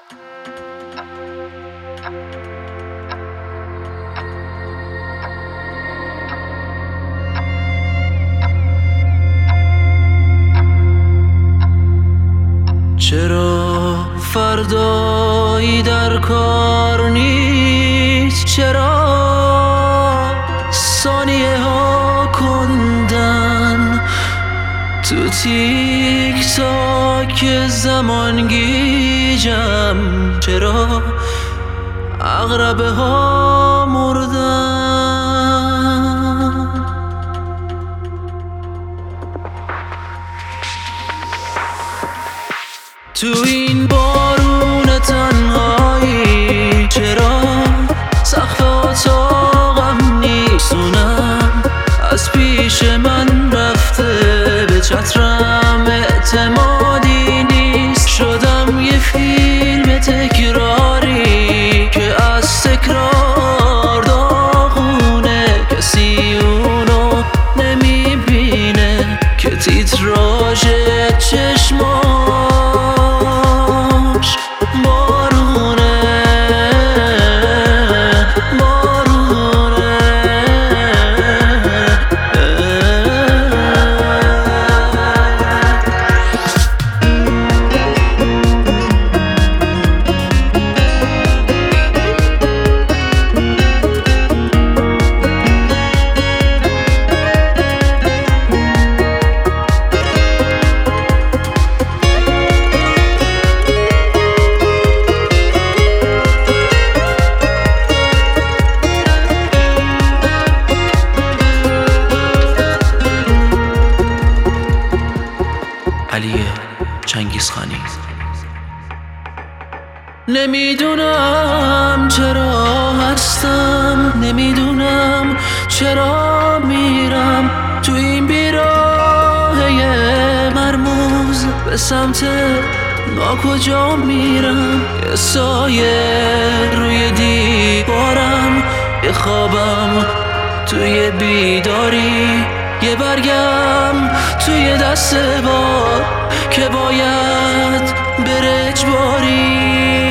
چرا فردایی در کار نیست؟ چرا ثانیه ها کندن تو تیک تاک زمان گیجم؟ چرا عقربه ها مردن؟ تو این بارون تنهایی چرا سقف اتاقم نیستونم؟ از پیش من رفته به چترم اعتمادی نیست. شدم یه فیلم تکراری که از تکرار داغونه، کسی اونو نمیبینه که تیتراژ چشماش بارونه. علی چنگیزخانی. نمیدونم چرا هستم، نمیدونم چرا میرم تو این بیراهه مرموز به سمت ناکجا میرم. یه سایه روی دیوارم، یه خوابم توی بیداری، یه برگم توی دست باد که باید بره اجباری.